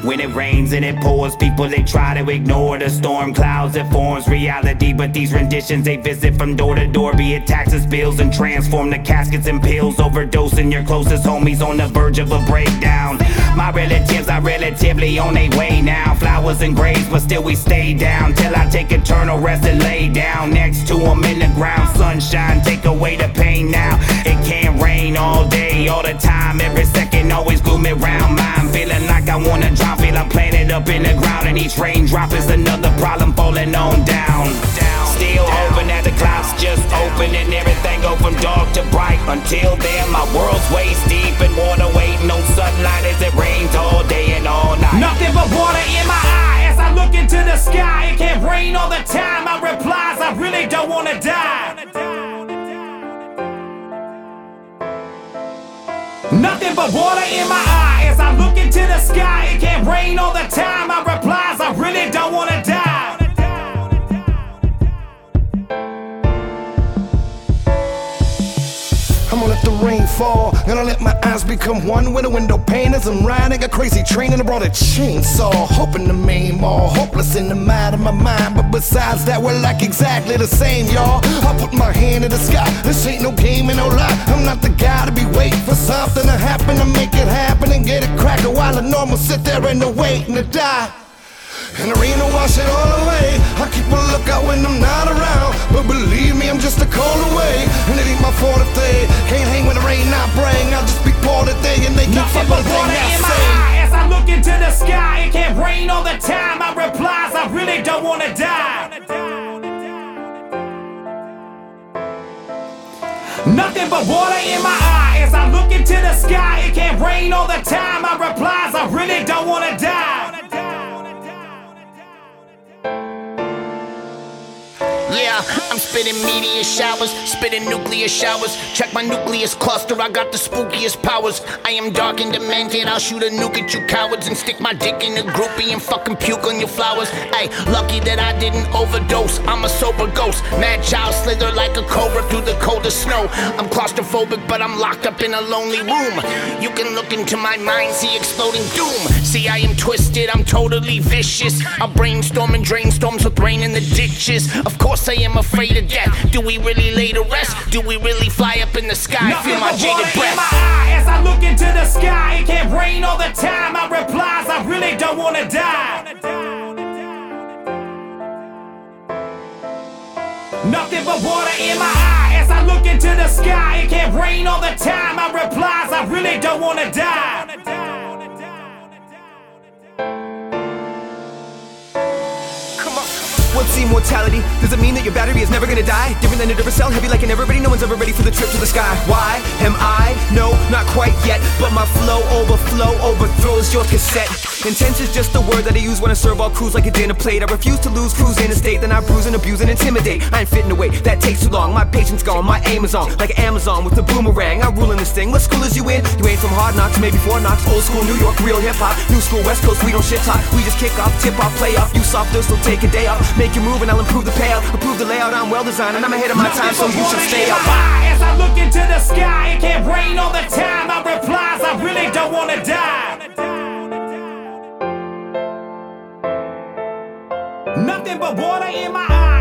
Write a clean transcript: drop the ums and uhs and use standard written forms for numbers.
When it rains and it pours, people they try to ignore the storm clouds that forms reality. But these renditions they visit from door to door, be it taxes, bills, and transform the caskets and pills. Overdosing your closest homies on the verge of a breakdown. My relatives are relatively on their way now. Flowers and graves, but still we stay down till I take eternal rest and lay down next to them in the ground. Sunshine, take away the pain now. It can't rain all day, all the time, every second, always gloomy round mine. Feeling like I wanna drop, feel I'm planted up in the ground, and each raindrop is another problem falling on down. Still hoping that the clouds just open and everything go from dark to bright. Until then, my world's waist deep in water, waiting on sunlight as it rains all day and all night. Nothing but water in my eye as I look into the sky. It can't rain all the time. My replies, I really don't wanna die. Nothing but water in my eye as I look into the sky. It can't rain all the time. My replies, I really don't wanna die. I'm gonna let the rain fall, and I let my eyes become one with a window pane as I'm riding a crazy train and I brought a chainsaw, hoping to maim all, hopeless in the mind of my mind. But besides that, we're like exactly the same, y'all. I put my hand in the sky, this ain't no game and no lie. I'm not the guy to be waiting for something to happen, to make it happen and get it cracked, while the normal sit there and they're waiting to die. And the rain will wash it all away. I keep a lookout when I'm not around, but believe me, I'm just a call away. And it ain't my fault if they can't hang when the rain I bring. I'll just be poor today and they can fuck everything I say. As I look into the sky, it can't rain all the time. My replies, I really don't wanna die. Nothing but water in my eye as I look into the sky. It can't rain all the time. My replies, I really don't wanna die. Yeah, I'm spitting meteor showers, spitting nuclear showers. Check my nucleus cluster, I got the spookiest powers. I am dark and demented, I'll shoot a nuke at you cowards and stick my dick in a groupie and fucking puke on your flowers. Ay, lucky that I didn't overdose, I'm a sober ghost. Mad child slither like a cobra through the coldest snow. I'm claustrophobic, but I'm locked up in a lonely room. You can look into my mind, see exploding doom. See, I am twisted, I'm totally vicious. I'll brainstorm and drain storms with rain in the ditches. Of course I am afraid of death. Do we really lay to rest? Do we really fly up in the sky? Feel my jaded breath. In my eye as I look into the sky. It can't rain all the time. My replies, I really don't wanna die. Nothing but water in my eye as I look into the sky. It can't rain all the time. My replies, I really don't wanna die. What's immortality? Does it mean that your battery is never gonna die? Different than a Duracell, heavy like an everybody. No one's ever ready for the trip to the sky. Why am I? No, not quite yet. But my flow overthrows your cassette. Intense is just the word that I use when I serve all crews like a dinner plate. I refuse to lose, cruise in a state, then I bruise and abuse and intimidate. I ain't fitting away, that takes too long. My patience gone, my aim is on, like Amazon with the boomerang. I'm ruling this thing. What school is you in? You ain't from Hard Knocks, maybe Fort Knox. Old school New York, real hip hop. New school West Coast, we don't shit talk. We just kick off, tip off, play off. You softers, so take a day off. Make your move and I'll improve the payout. Approve the layout, I'm well designed and I'm ahead of my time, so you should stay up. As I look into the sky, it can't rain all the time. My replies, I really don't wanna die. Nothing but water in my eyes.